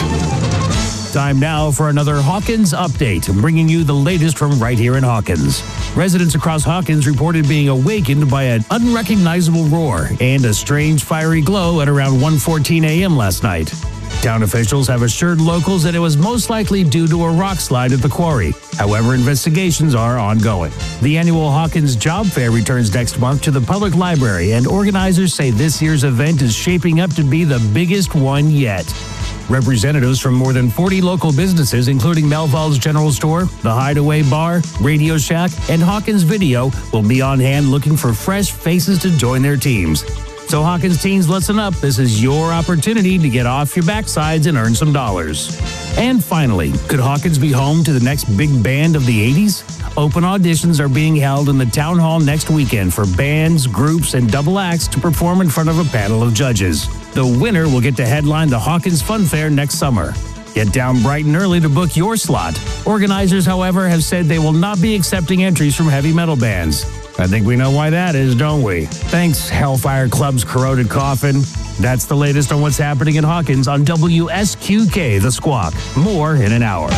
Time now for another Hawkins update, bringing you the latest from right here in Hawkins. Residents across Hawkins reported being awakened by an unrecognizable roar and a strange fiery glow at around 1:14 a.m. last night. Town officials have assured locals that it was most likely due to a rock slide at the quarry. However, investigations are ongoing. The annual Hawkins Job Fair returns next month to the public library, and organizers say this year's event is shaping up to be the biggest one yet. Representatives from more than 40 local businesses, including Melville's General Store, The Hideaway Bar, Radio Shack, and Hawkins Video, will be on hand looking for fresh faces to join their teams. So Hawkins teens, listen up. This is your opportunity to get off your backsides and earn some dollars. And finally, could Hawkins be home to the next big band of the 80s? Open auditions are being held in the town hall next weekend for bands, groups, and double acts to perform in front of a panel of judges. The winner will get to headline the Hawkins Fun Fair next summer. Get down bright and early to book your slot. Organizers, however, have said they will not be accepting entries from heavy metal bands. I think we know why that is, don't we? Thanks, Hellfire Club's Corroded Coffin. That's the latest on what's happening in Hawkins on WSQK, The Squawk. More in an hour.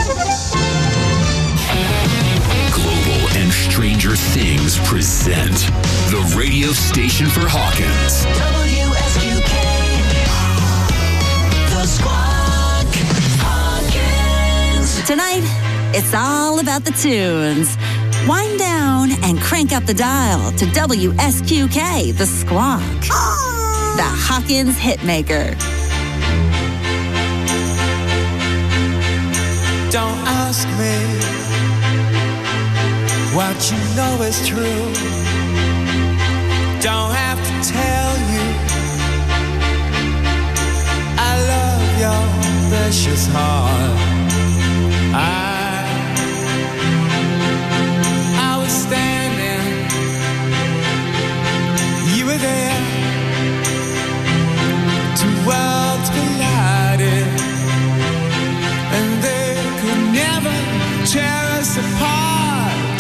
Global and Stranger Things present the radio station for Hawkins. WSQK, The Squawk, Hawkins. Tonight, it's all about the tunes. Wind down and crank up the dial to WSQK, The Squawk, the Hawkins Hitmaker. Don't ask me what you know is true. Don't have to tell you I love your precious heart. I was standing, you were there. Two worlds collided, and they could never tear us apart.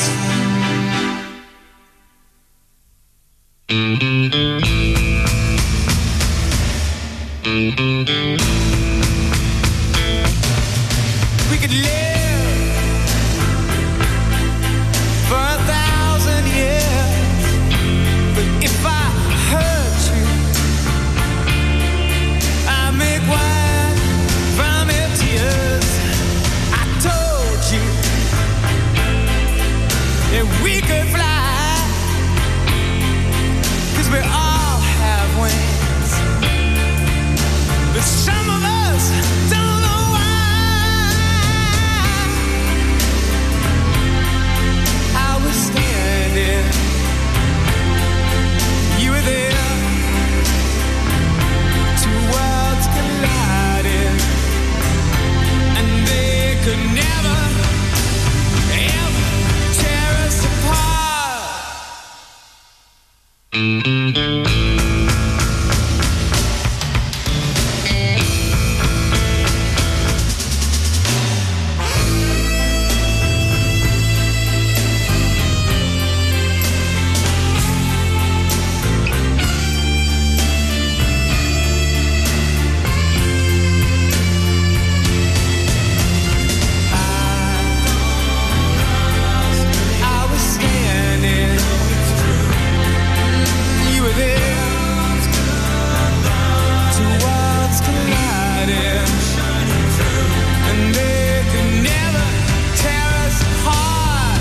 We could live for 1,000 years, but if I hurt you, I make wine from your tears. I told you that we could fly, 'cause we all have wings, but some of us don't know why. I was standing, you were there. Two worlds collided, and they could never, ever tear us apart. I was standing, you were there. Two worlds collided, and they could never tear us apart.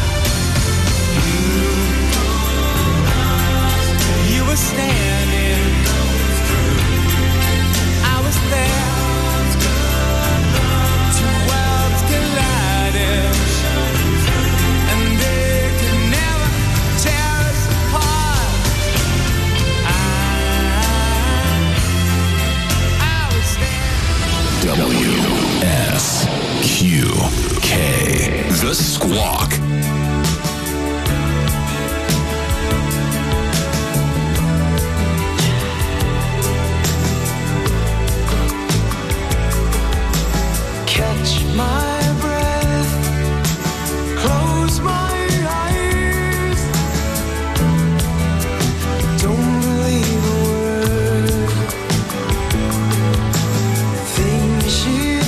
You were standing, I was there. Two worlds collided, and they could never tear us apart. I was standing. WSQK, The Squawk. Catch my breath, close my eyes. Don't believe a word. Things she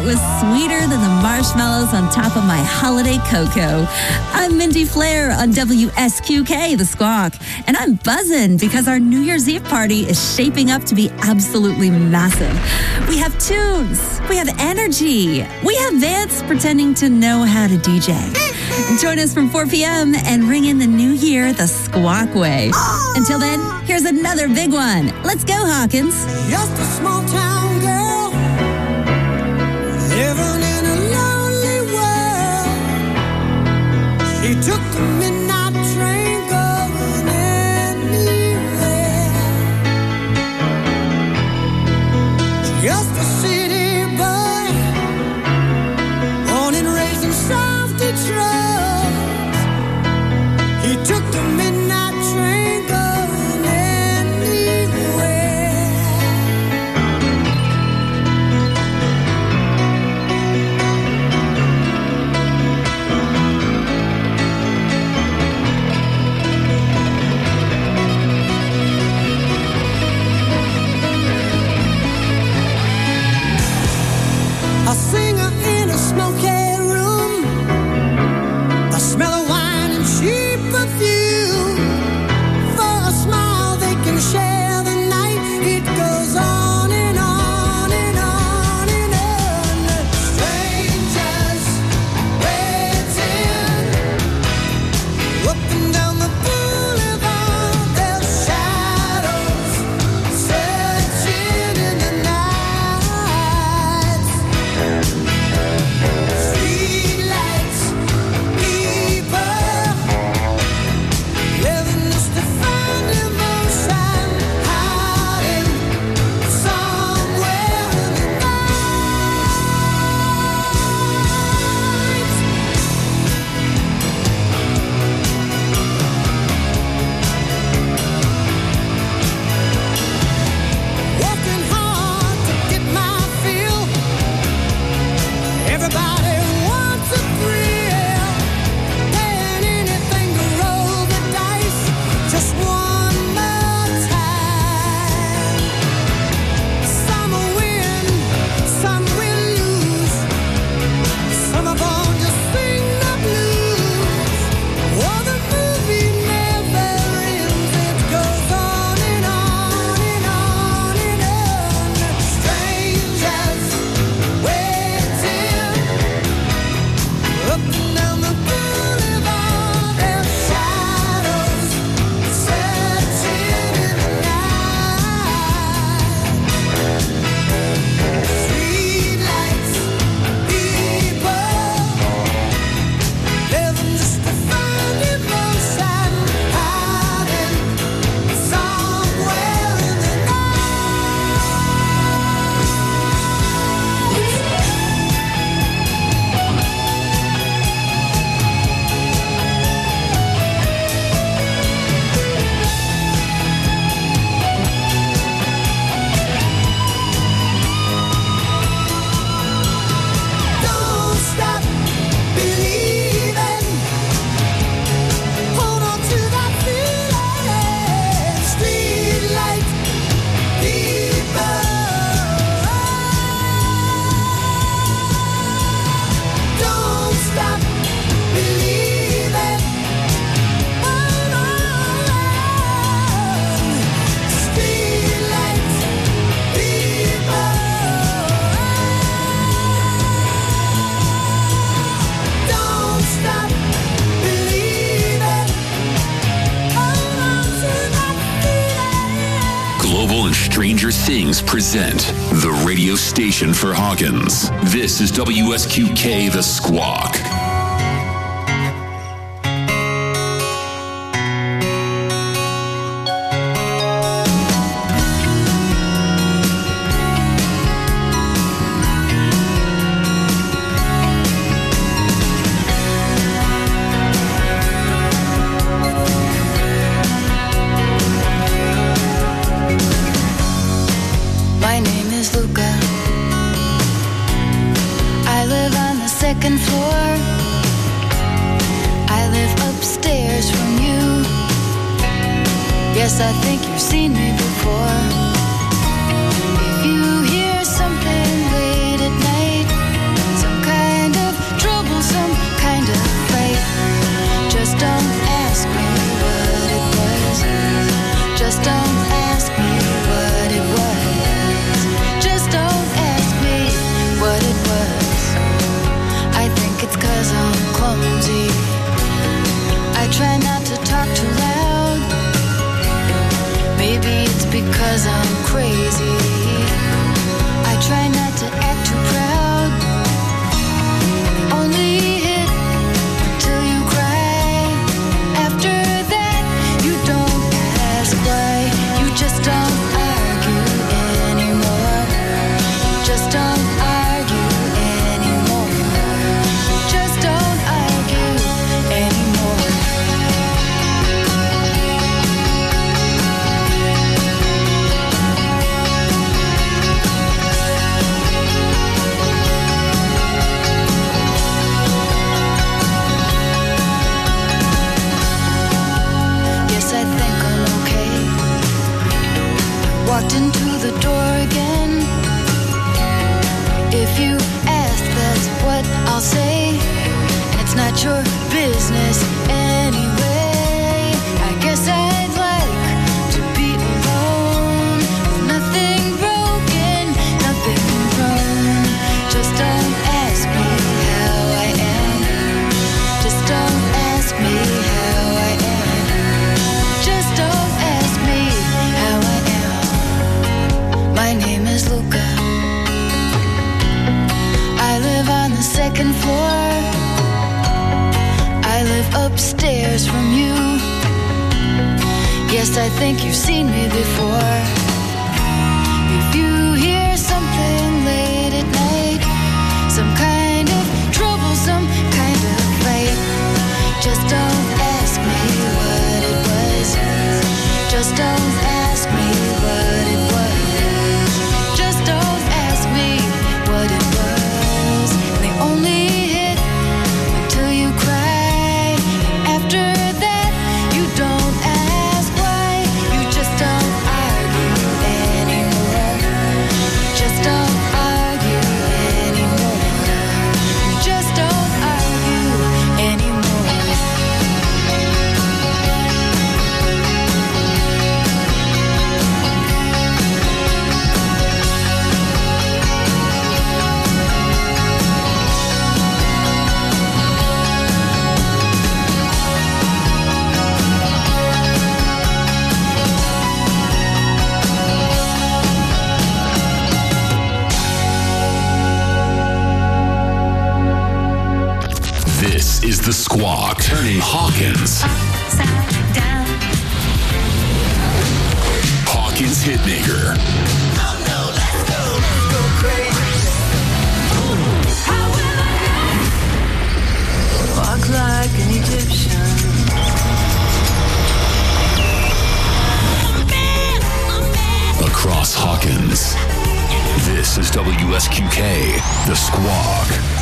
was sweeter than the marshmallows on top of my holiday cocoa. I'm Mindy Flair on WSQK, The Squawk, and I'm buzzing because our New Year's Eve party is shaping up to be absolutely massive. We have tunes, we have energy, we have Vance pretending to know how to DJ. Join us from 4 p.m. and ring in the new year the Squawk way. Until then, here's another big one. Let's go, Hawkins. Just a small town girl living in a lonely world. She took the midnight train going anywhere. Just a city boy, born and raised in South Detroit. He took the midnight train going anywhere. A singer in a smoky room, a smell of wine and cheap perfume. For a smile they can share the night. It goes on and on and on and on. Strangers waiting, up and down the boulevard. Their shadows searching in the night. Streetlights, people living just to find emotion, hiding somewhere in the night. Working hard to get my fill. Everybody wants a thrill, paying anything to roll the dice just one more time. Some will win, some will lose. Some are born to sing the blues. Oh, the movie never ends. It goes on and on and on and on. Strangers waiting, up and down the boulevard. Their shadows searching in the night. Streetlights, people living just to find emotion, hiding somewhere in the Don't stop believing. Hold on to that feeling. Streetlight people. Don't stop believing. Hold on. Streetlight people. Don't stop believing. Hold on to that feeling. Global and Stranger Things present the radio station for Hawkins. This is WSQK The Squawk. My name is Luca. I live on the second floor. walked into the door again. If you ask, that's what I'll say. And it's not your business anyway. I guess I'd like to be alone with nothing broken, nothing wrong. Just don't ask me how I am. Just don't ask me how I am. Just don't ask me how I am. My name is Luca. I live on the second floor. I live upstairs from you. Yes, I think you've seen me before. If you hear something late at night, some kind of trouble, some kind of fight, just don't ask me what it was. Just don't ask me what it was. Just don't ask me what it was. They only hit until you cry. After that, you don't ask why. You just don't argue anymore. Just don't argue anymore. You just don't argue anymore. This is the Squawk, turning Hawkins. Upside down. Hawkins Hitmaker. Walk like an Egyptian. Across Hawkins. This is WSQK, the Squawk.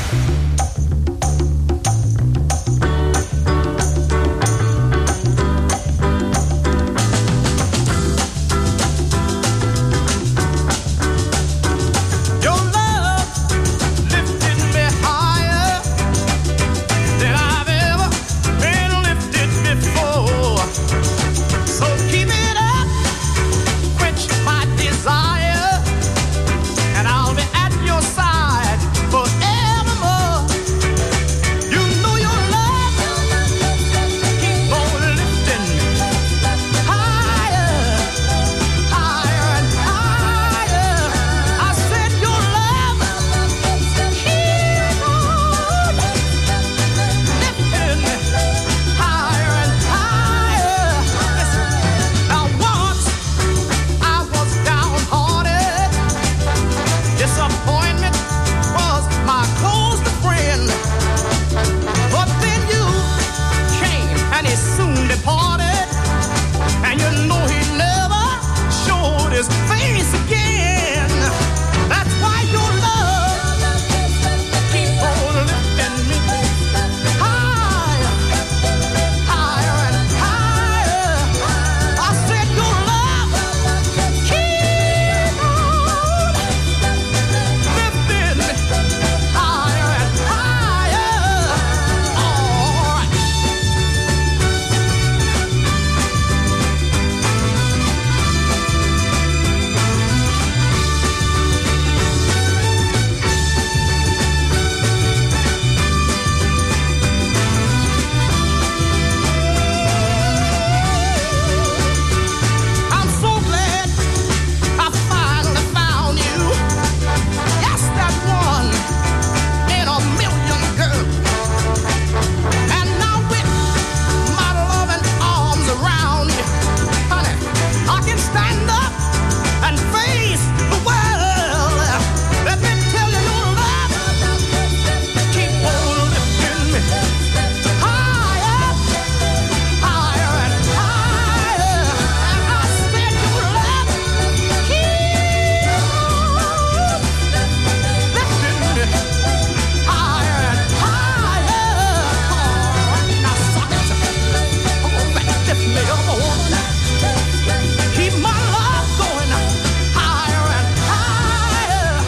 Your love lifted me higher than I've ever been lifted before. So keep it up, quench my desire, and I'll be at your side forevermore. You know your love keep on lifting me higher, higher and higher. I said your love keep on lifting me higher and higher. Listen, now once I was downhearted. Disappointment was my closest friend. But then you came and he soon departed. And you know he never showed his face again. That's why your love keep on lifting me higher, higher and higher. I said your love keep on lifting me higher and higher. All right.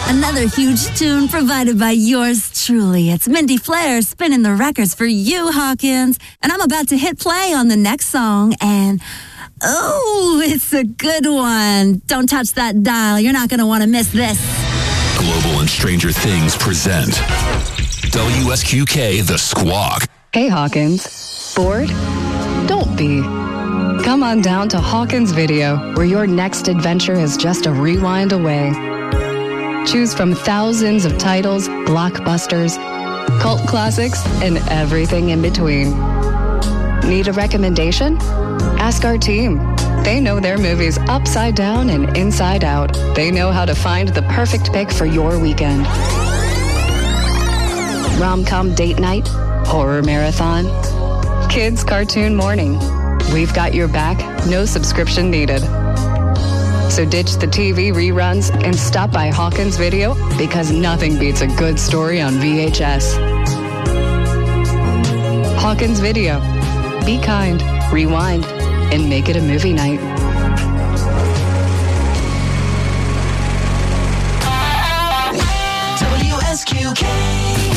Another huge tune provided by yours truly. It's Mindy Flair spinning the records for you, Hawkins. And I'm about to hit play on the next song, and oh, it's a good one. Don't touch that dial. You're not going to want to miss this. Global and Stranger Things present WSQK The Squawk. Hey Hawkins, bored? Don't be. Come on down to Hawkins Video, where your next adventure is just a rewind away. Choose from thousands of titles, blockbusters, cult classics, and everything in between. Need a recommendation? Ask our team. They know their movies upside down and inside out. They know how to find the perfect pick for your weekend. Rom-com date night, horror marathon, kids cartoon morning. We've got your back, no subscription needed. So ditch the TV reruns and stop by Hawkins Video, because nothing beats a good story on VHS. Hawkins Video. Be kind, rewind, and make it a movie night. WSQK.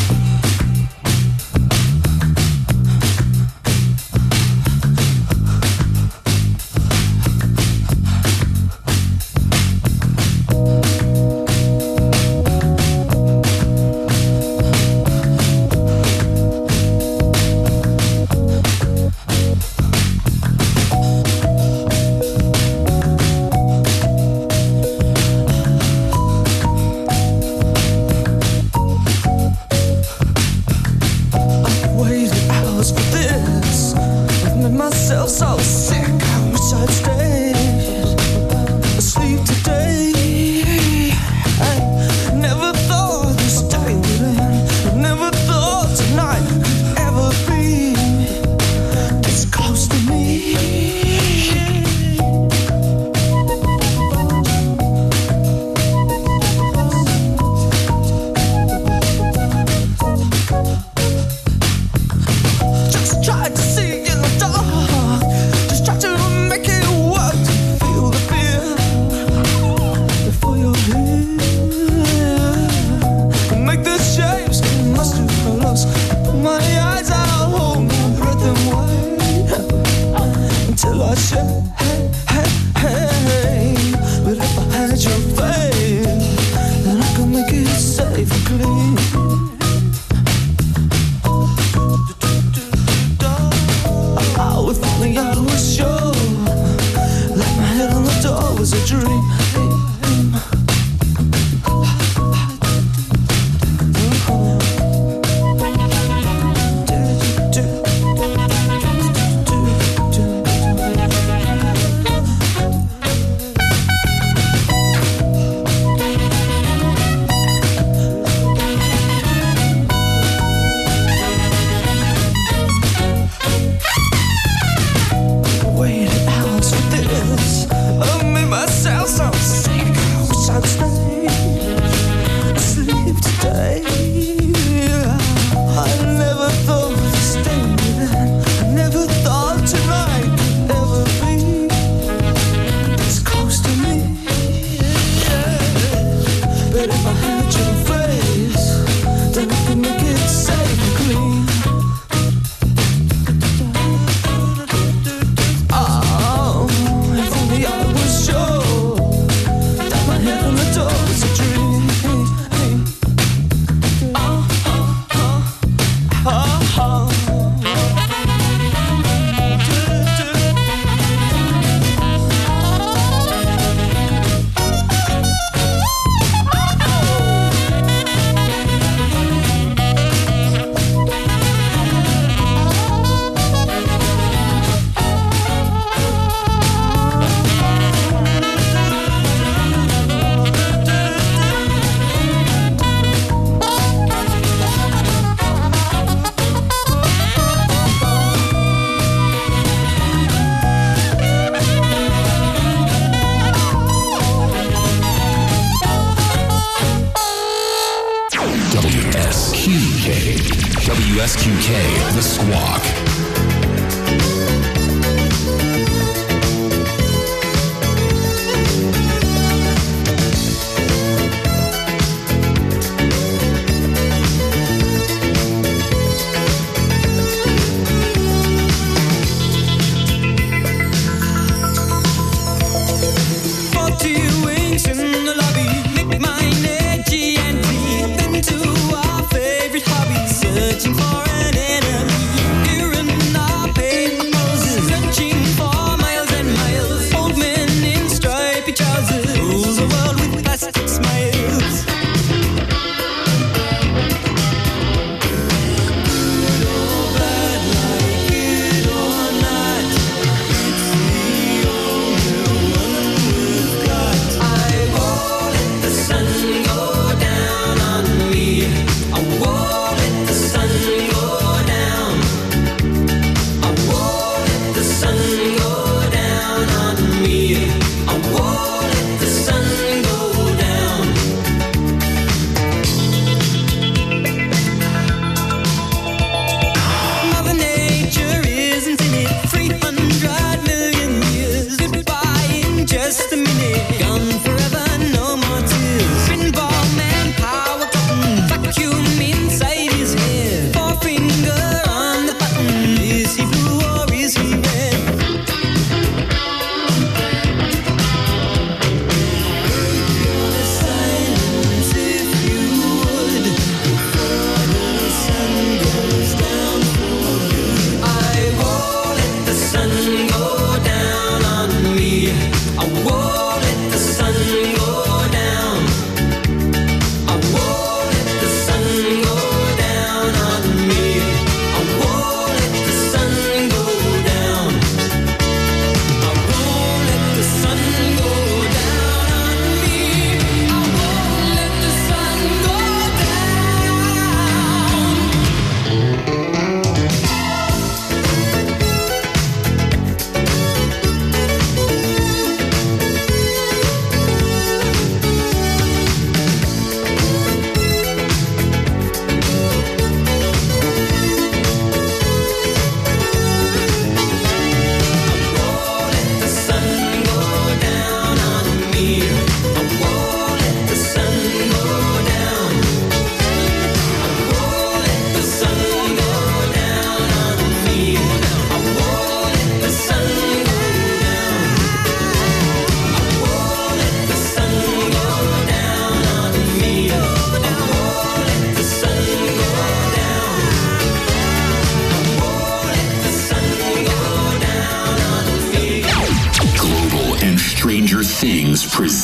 WSQK, The Squawk.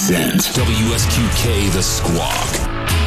present WSQK The Squawk.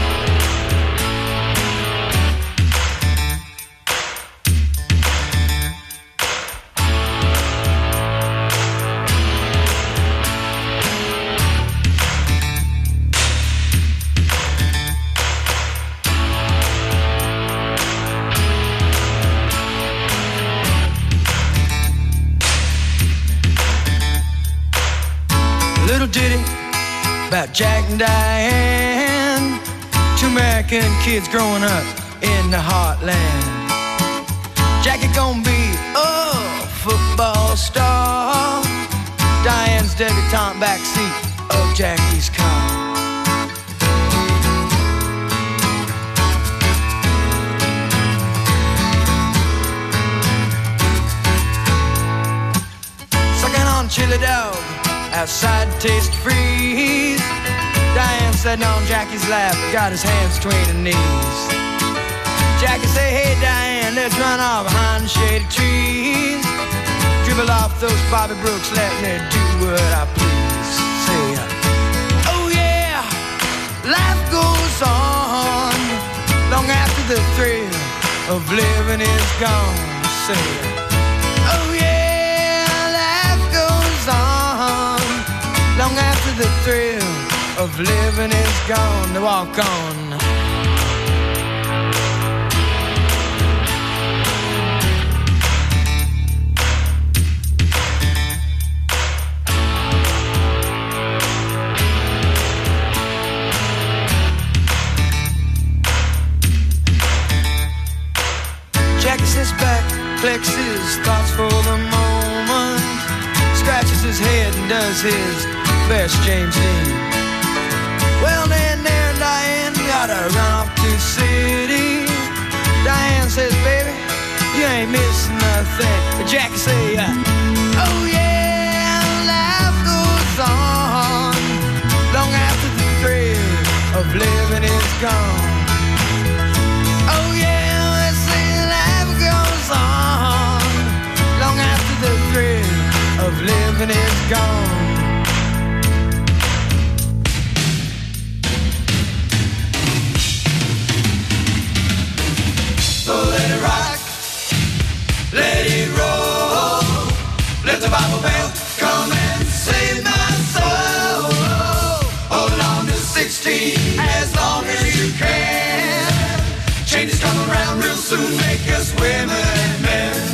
Little ditty about Jack and Diane, two American kids growing up in the heartland. Jackie gonna be a football star, Diane's debutante backseat of Jackie's car. Sucking on chili dog outside Taste Freeze. Diane sitting on Jackie's lap, got his hands between her knees. Jackie say, hey Diane, let's run off behind the shady trees. Dribble off those Bobby Brooks, let me do what I please. Say, oh yeah, life goes on long after the thrill of living is gone. Say, oh yeah, life goes on long after the thrill of living is gone. To walk on. Jackie sits back, collects his thoughts for the moment, scratches his head and does his best James Dean. Well then there Diane gotta run off to the city. Diane says, baby, you ain't missing nothing. But Jackie say, oh yeah, life goes on long after the thrill of living is gone. Oh yeah, I say life goes on long after the thrill of living is gone. Let it rock, let it roll, let the Bible belt come and save my soul. Hold on to 16 as long as you can. Changes come around real soon, make us women and men.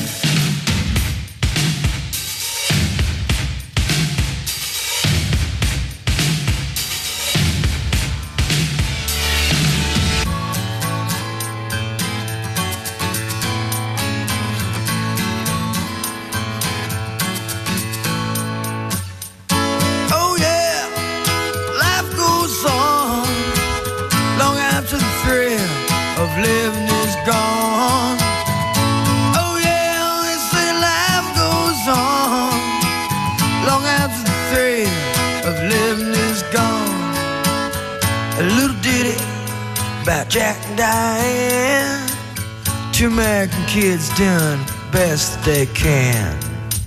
Living is gone. Oh yeah, they say life goes on long after the thrill of living is gone. A little ditty about Jack and Diane, two American kids doing best they can.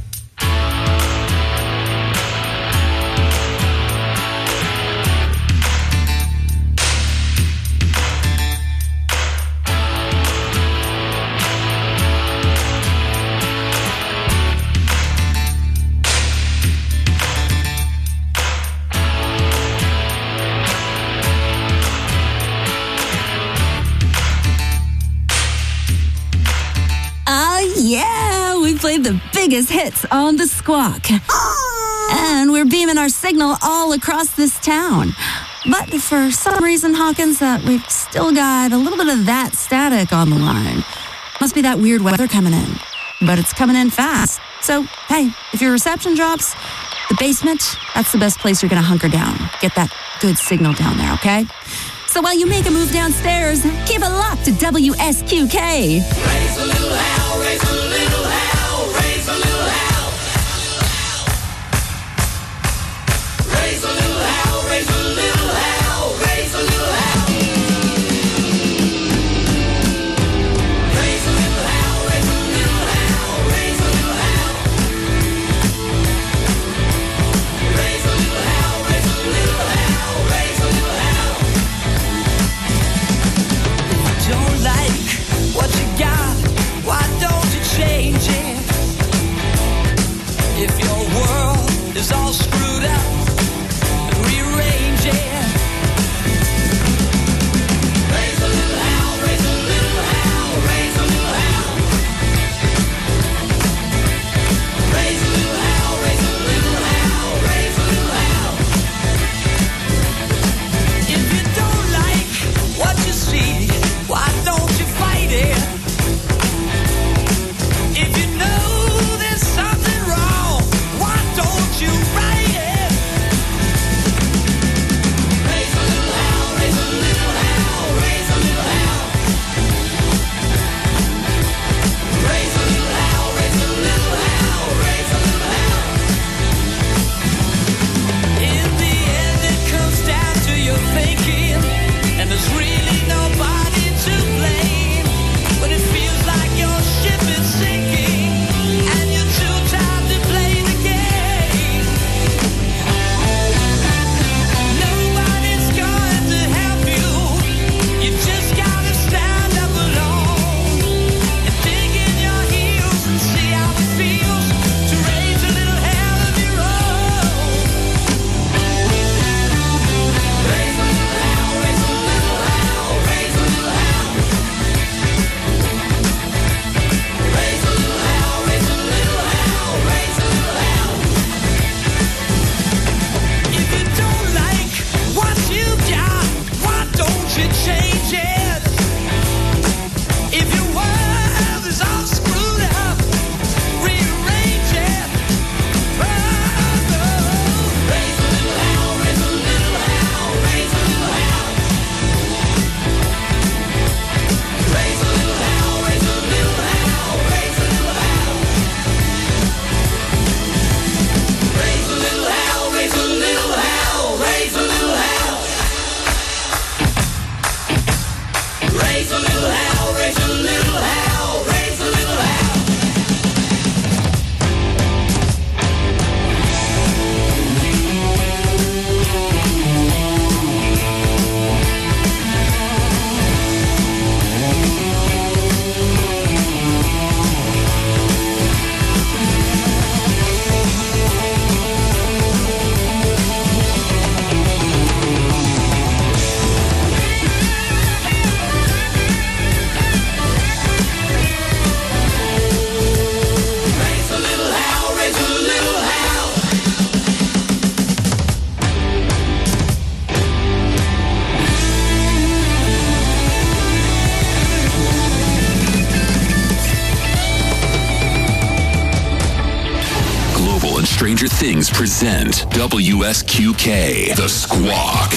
Played the biggest hits on the Squawk. And we're beaming our signal all across this town. But for some reason, Hawkins, we've still got a little bit of that static on the line. Must be that weird weather coming in. But it's coming in fast. So, hey, if your reception drops, the basement, that's the best place you're going to hunker down. Get that good signal down there, okay? So while you make a move downstairs, keep it locked to WSQK. Raise a little hell, raise a little hell, raise a little hell. Raise a little hell, raise a little hell, raise a little hell. Raise a little hell, raise a little hell, raise a little hell. Raise a little hell, raise a little hell. Stranger Things present WSQK, The Squawk.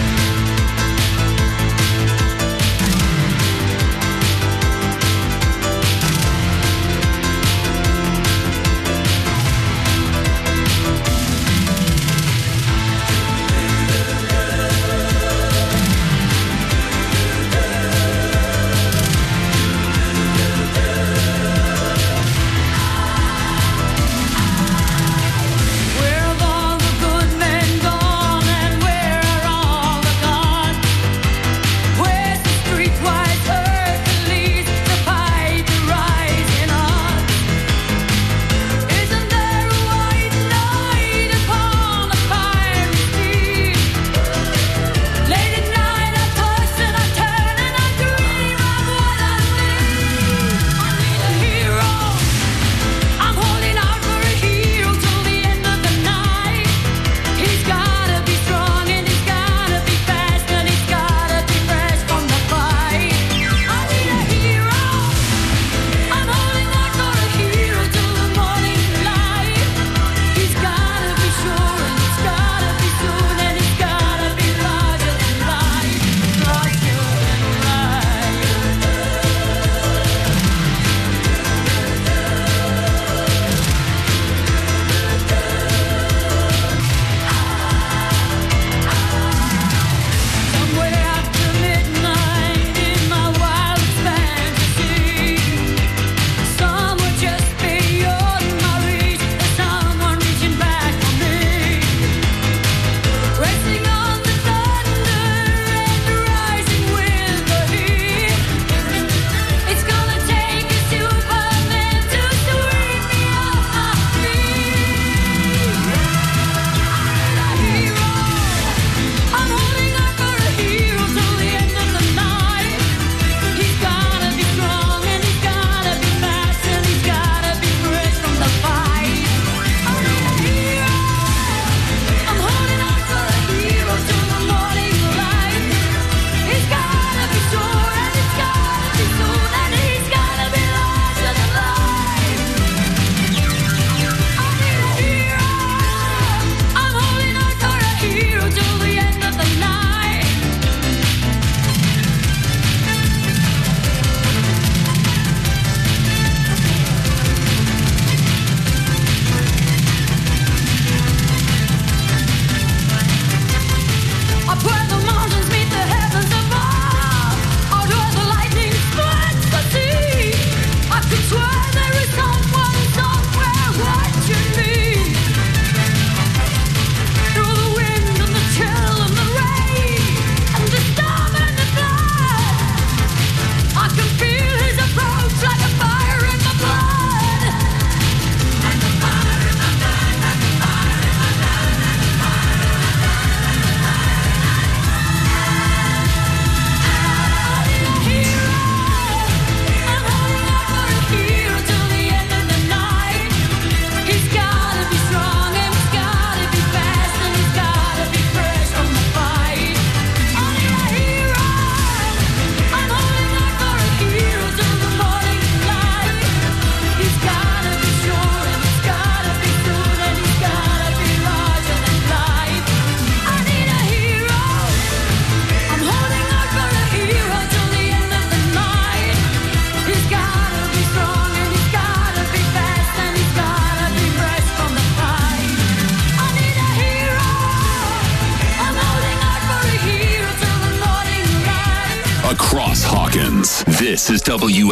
Across Hawkins, this is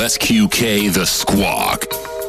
WSQK The Squawk.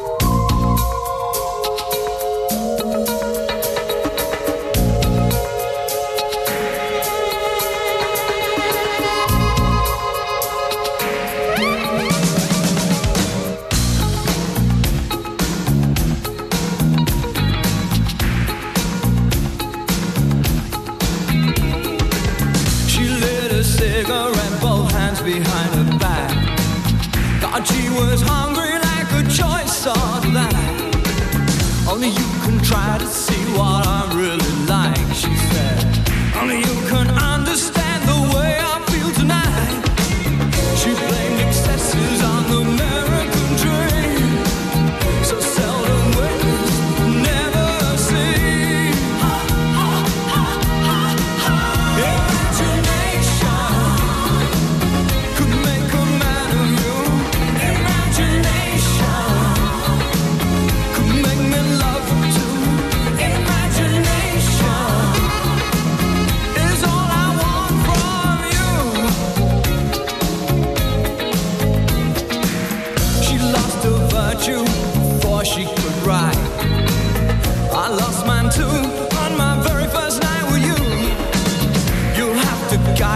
She lit a cigarette, both hands behind her back. God, she was hungry like a choice of life. Only you can try to see what I'm really like, she said. Only you can understand the way I feel tonight. She blamed excesses on the American dream. So seldom witnessed, never seen.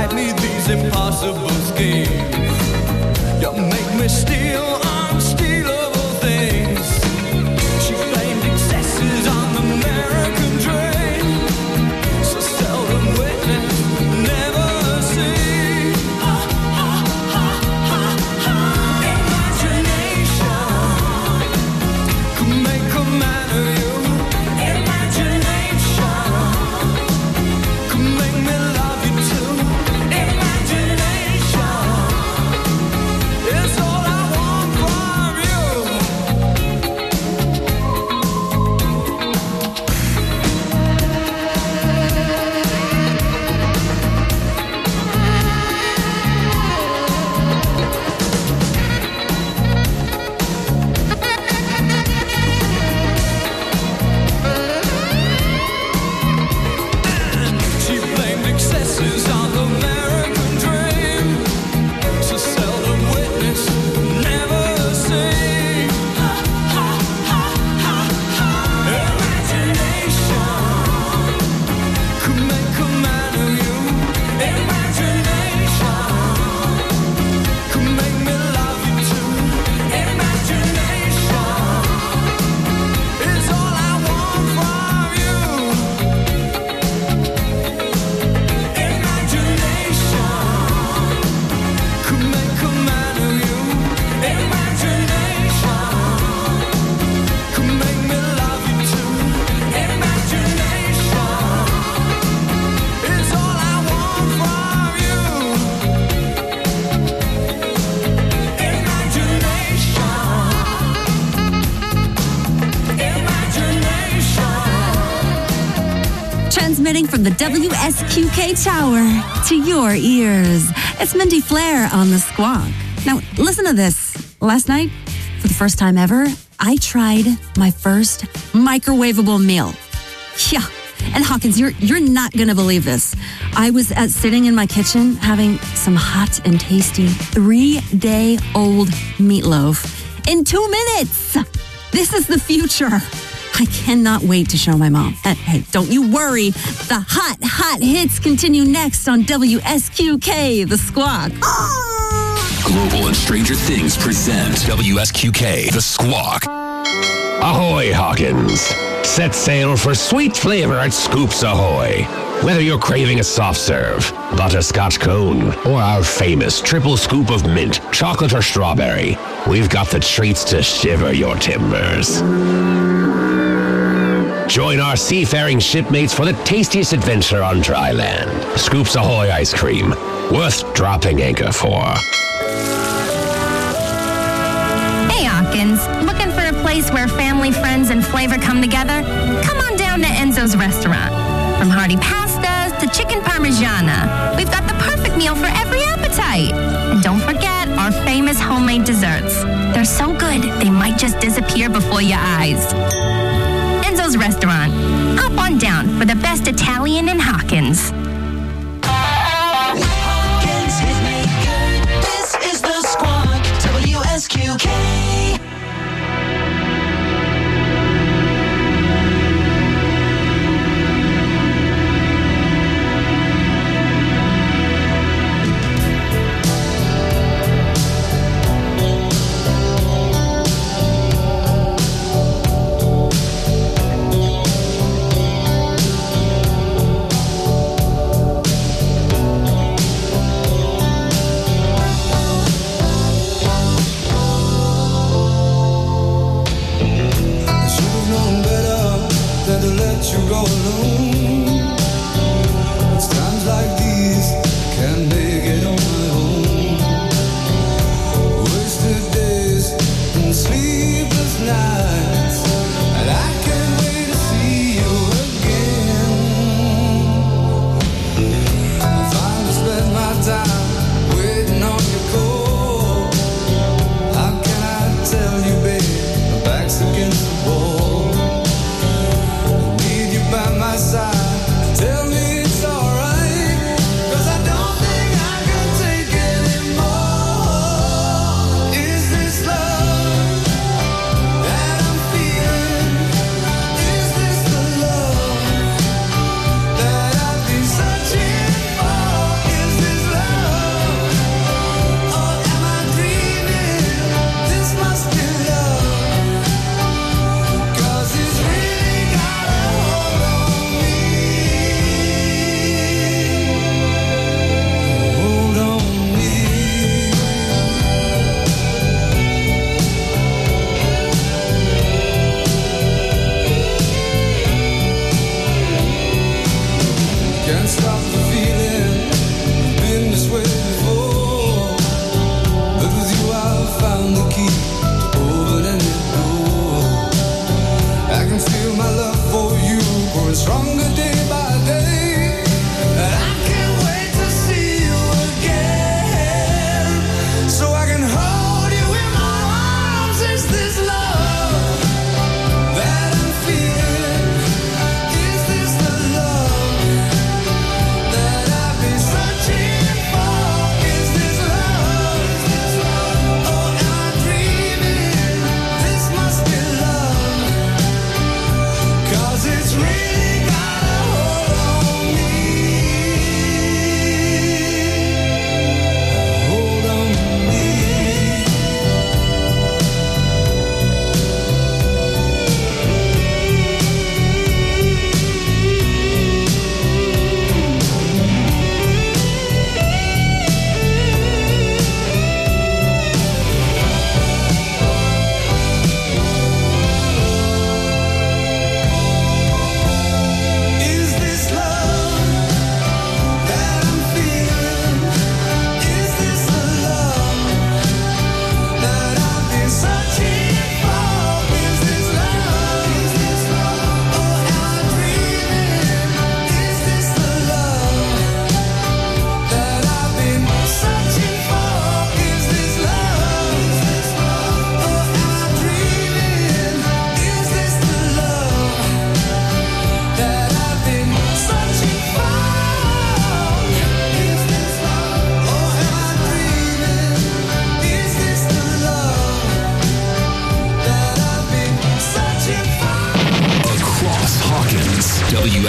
write me these impossible schemes. You make me steal unstealable things. She blamed excesses on the American dream. So seldom witnessed, never seen. Imagination could make a man of you. Imagination could make me love you too. Imagination is all I want from you. She blamed excesses on the American dream. So seldom witnessed, never seen. Imagination could make a man of you. Imagination could make me love you too. Imagination is all I want from you. Imagination could make a man of you. Imagination could make me love you too. Imagination is all I want from you. Imagination. Transmitting from the WSQK Tower to your ears. It's Mindy Flair on the Squawk. Now, listen to this. Last night, for the first time ever, I tried my first microwavable meal. Yeah. And Hawkins, you're not going to believe this. I was sitting in my kitchen having some hot and tasty 3-day-old meatloaf in 2 minutes. This is the future. I cannot wait to show my mom. And hey, don't you worry. The hot hits continue next on WSQK, The Squawk. Global and Stranger Things present WSQK, The Squawk. Ahoy, Hawkins! Set sail for sweet flavor at Scoops Ahoy. Whether you're craving a soft serve, butterscotch cone, or our famous triple scoop of mint, chocolate, or strawberry, we've got the treats to shiver your timbers. Join our seafaring shipmates for the tastiest adventure on dry land. Scoops Ahoy ice cream, worth dropping anchor for. Hey, Hawkins. Looking for a place where family, friends, and flavor come together? Come on down to Enzo's Restaurant. From hearty pastas to chicken parmigiana, we've got the perfect meal for every appetite. And don't forget our famous homemade desserts. They're so good, they might just disappear before your eyes. Enzo's Restaurant. Hop on down for the best Italian in Hawkins. Hawkins hit me good. This is the Squawk. WSQK.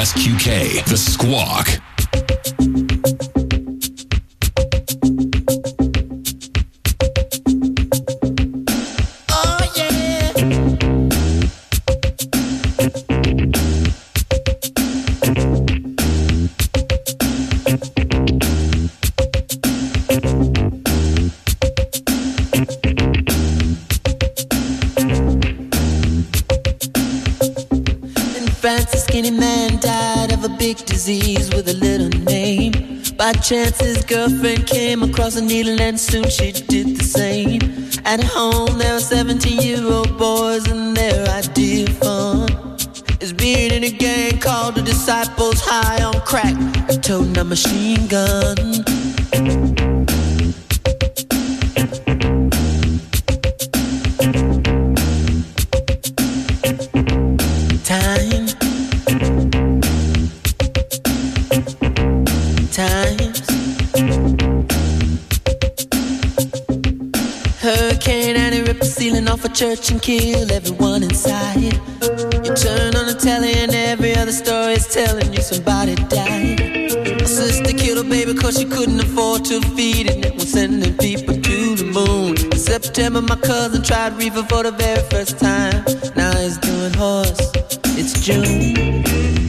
WSQK, The Squawk. Disease with a little name. By chance his girlfriend came across a needle and soon she did the same. At home there were 17-year-old boys and their idea of fun is being in a gang called the Disciples, high on crack, toting a machine gun. Off a church and kill everyone inside. You turn on the telly and every other story is telling you somebody died. A sister killed her baby cause she couldn't afford to feed it, and it was sending people to the moon. In September my cousin tried reefer for the very first time. Now he's doing horse. It's June.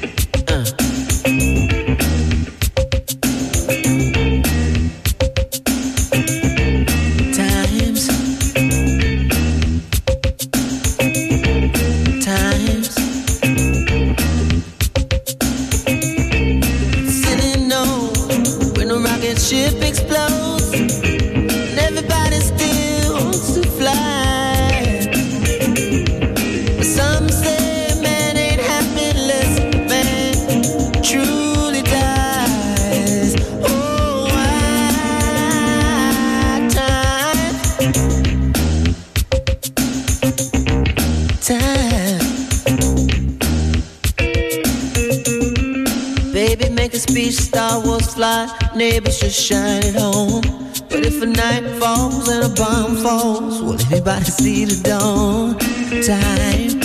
Neighbors just shine it home. But if a night falls and a bomb falls, will anybody see the dawn? Time.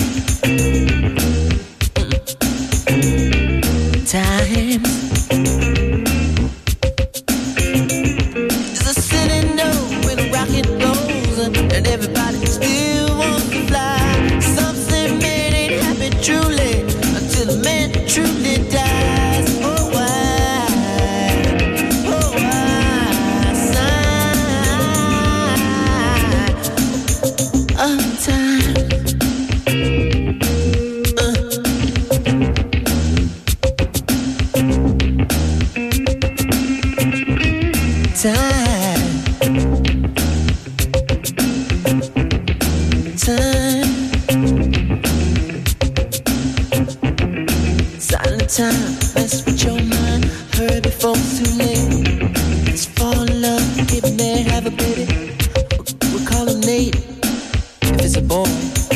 Time. There's a city note when a rocket blows and everybody still wants to fly. Some say man ain't happy truly until a man truly dies. Oh, why? Time, mess with your mind. Hurry before it's too late. Let's fall in love, get married, have a baby. We'll call him Nate if it's a boy.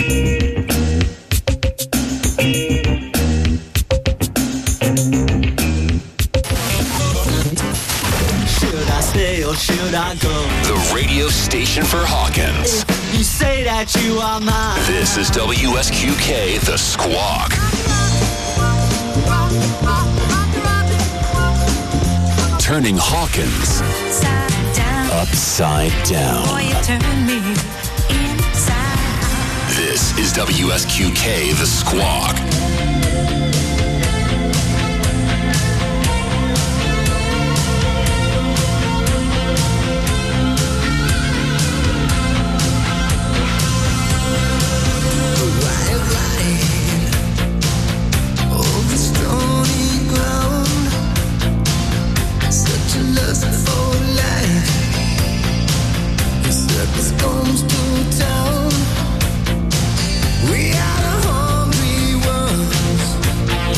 Should I stay or should I go? The radio station for Hawkins. You say that you are mine. This is WSQK, The Squawk. Turning Hawkins upside down. Boy, you turn me inside. This is WSQK, The Squawk. We are the hungry ones.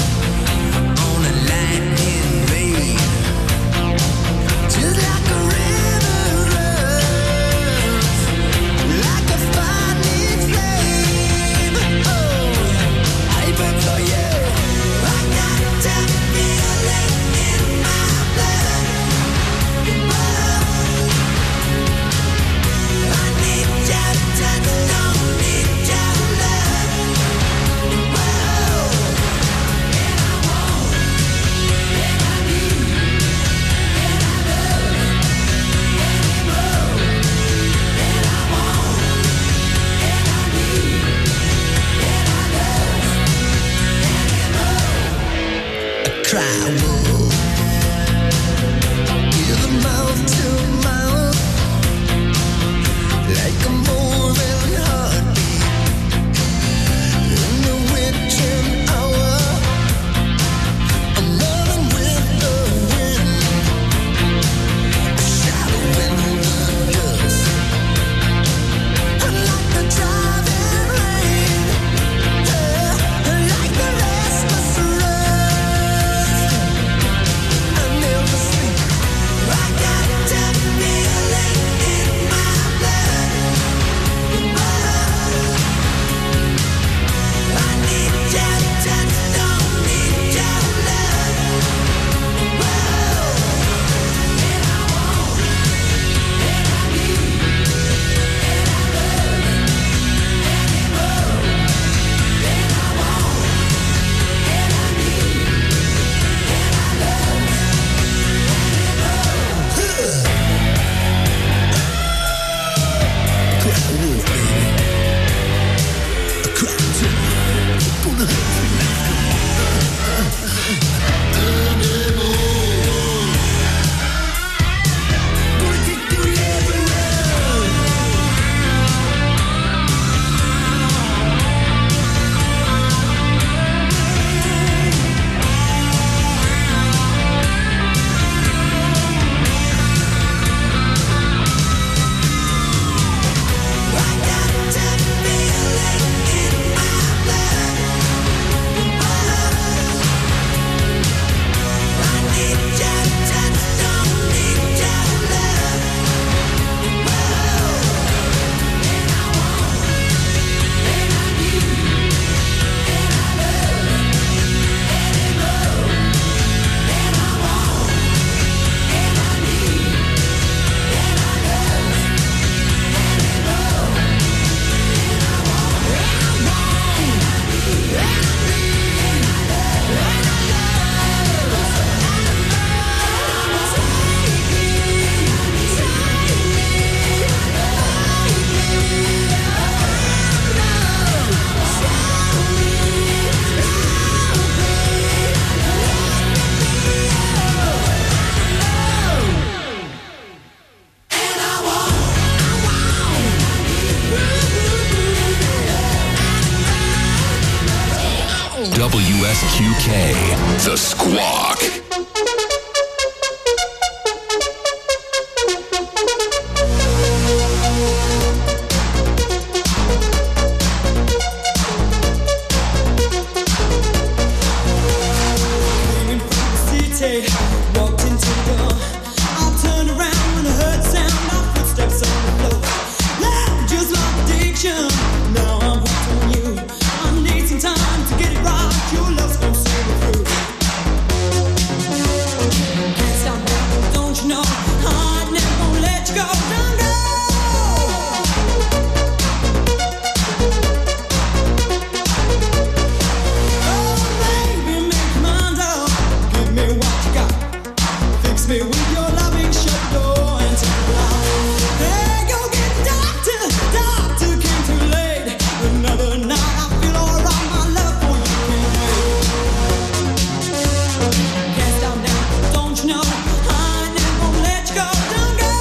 WSQK, The Squawk. Walked into the door. I'll turn around when I heard sound of footsteps on the floor. Laugh just like addiction. Now I'm hooked on you. I need some time to get it right. Your love's gonna see me through. Can't stop now, don't you know? I'm never gonna let you go. Don't go. Me with your loving shut door and take it out. Hey, go get the doctor. Doctor came too late. Another night I feel alright. My love for you can't wait. Can't stop now, don't you know? I never gonna let you go. Don't go.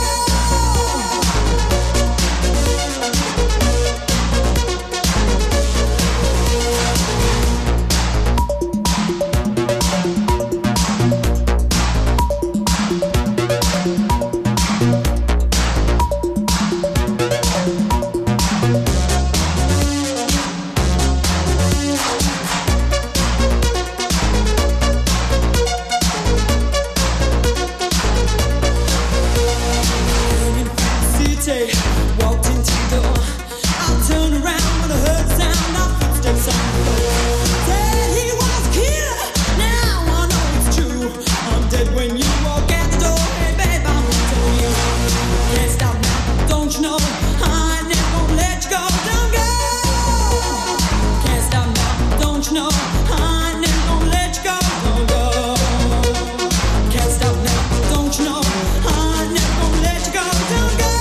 Walked into the door. I turned around when I heard sound of footsteps on the floor. Said he was a killer. Now I know it's true. I'm dead when you walk out the door. Hey babe, I'm telling you. Can't stop now, don't you know? I never gonna let you go. Don't go. Can't stop now, don't you know? I never gonna let you go. Don't go. Can't stop now, don't you know? I never gonna let you go. Don't go.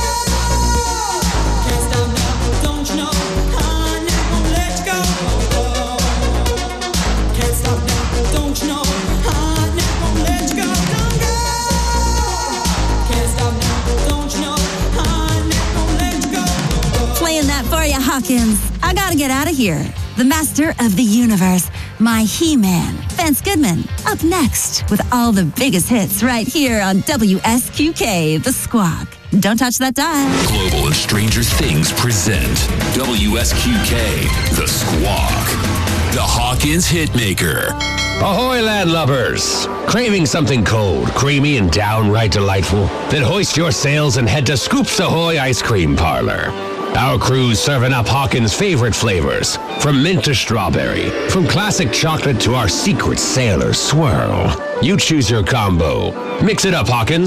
Playing that for you, Hawkins. I gotta get out of here. The master of the universe, my He-Man, Vince Goodman, up next with all the biggest hits right here on WSQK, The Squawk. Don't touch that dial. Global and Stranger Things present WSQK, The Squawk. The Hawkins Hitmaker. Ahoy, landlubbers! Craving something cold, creamy, and downright delightful? Then hoist your sails and head to Scoops Ahoy Ice Cream Parlor. Our crew's serving up Hawkins' favorite flavors, from mint to strawberry, from classic chocolate to our secret sailor swirl. You choose your combo. Mix it up, Hawkins.